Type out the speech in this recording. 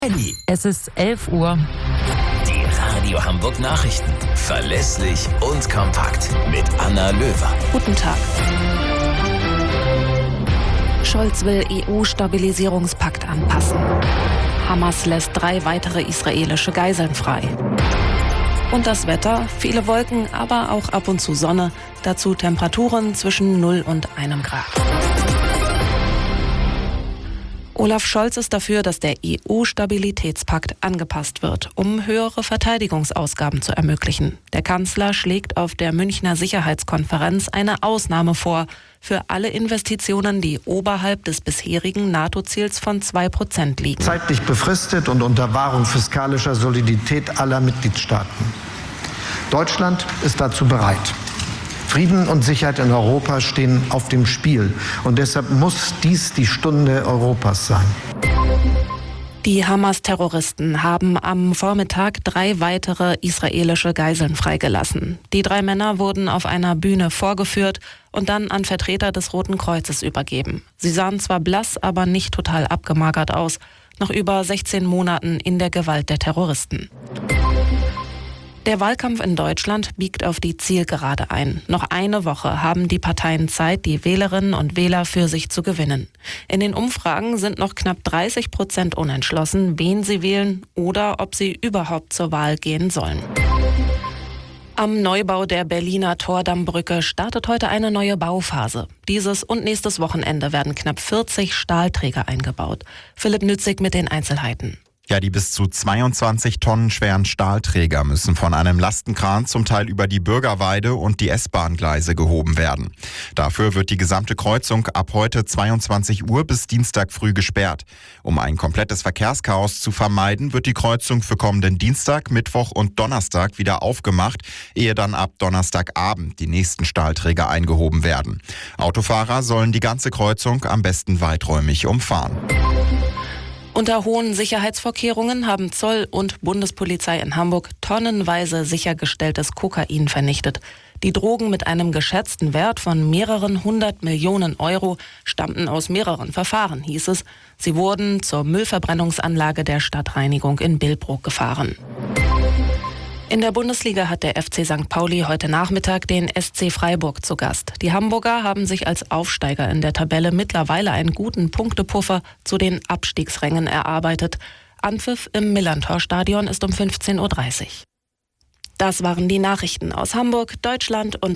Es ist 11 Uhr. Die Radio Hamburg Nachrichten. Verlässlich und kompakt. Mit Anna Löwer. Guten Tag. Scholz will EU-Stabilisierungspakt anpassen. Hamas lässt 3 weitere israelische Geiseln frei. Und das Wetter, viele Wolken, aber auch ab und zu Sonne. Dazu Temperaturen zwischen 0 und 1 Grad. Olaf Scholz ist dafür, dass der EU-Stabilitätspakt angepasst wird, um höhere Verteidigungsausgaben zu ermöglichen. Der Kanzler schlägt auf der Münchner Sicherheitskonferenz eine Ausnahme vor für alle Investitionen, die oberhalb des bisherigen NATO-Ziels von 2% liegen. Zeitlich befristet und unter Wahrung fiskalischer Solidität aller Mitgliedstaaten. Deutschland ist dazu bereit. Frieden und Sicherheit in Europa stehen auf dem Spiel. Und deshalb muss dies die Stunde Europas sein. Die Hamas-Terroristen haben am Vormittag 3 weitere israelische Geiseln freigelassen. Die 3 Männer wurden auf einer Bühne vorgeführt und dann an Vertreter des Roten Kreuzes übergeben. Sie sahen zwar blass, aber nicht total abgemagert aus, nach über 16 Monaten in der Gewalt der Terroristen. Der Wahlkampf in Deutschland biegt auf die Zielgerade ein. Noch eine Woche haben die Parteien Zeit, die Wählerinnen und Wähler für sich zu gewinnen. In den Umfragen sind noch knapp 30% unentschlossen, wen sie wählen oder ob sie überhaupt zur Wahl gehen sollen. Am Neubau der Berliner Tordammbrücke startet heute eine neue Bauphase. Dieses und nächstes Wochenende werden knapp 40 Stahlträger eingebaut. Philipp Nützig mit den Einzelheiten. Ja, die bis zu 22 Tonnen schweren Stahlträger müssen von einem Lastenkran zum Teil über die Bürgerweide und die S-Bahn-Gleise gehoben werden. Dafür wird die gesamte Kreuzung ab heute 22 Uhr bis Dienstag früh gesperrt. Um ein komplettes Verkehrschaos zu vermeiden, wird die Kreuzung für kommenden Dienstag, Mittwoch und Donnerstag wieder aufgemacht, ehe dann ab Donnerstagabend die nächsten Stahlträger eingehoben werden. Autofahrer sollen die ganze Kreuzung am besten weiträumig umfahren. Unter hohen Sicherheitsvorkehrungen haben Zoll und Bundespolizei in Hamburg tonnenweise sichergestelltes Kokain vernichtet. Die Drogen mit einem geschätzten Wert von mehreren 100 Millionen Euro stammten aus mehreren Verfahren, hieß es. Sie wurden zur Müllverbrennungsanlage der Stadtreinigung in Billbrook gefahren. In der Bundesliga hat der FC St. Pauli heute Nachmittag den SC Freiburg zu Gast. Die Hamburger haben sich als Aufsteiger in der Tabelle mittlerweile einen guten Punktepuffer zu den Abstiegsrängen erarbeitet. Anpfiff im Millerntor-Stadion ist um 15:30 Uhr. Das waren die Nachrichten aus Hamburg, Deutschland und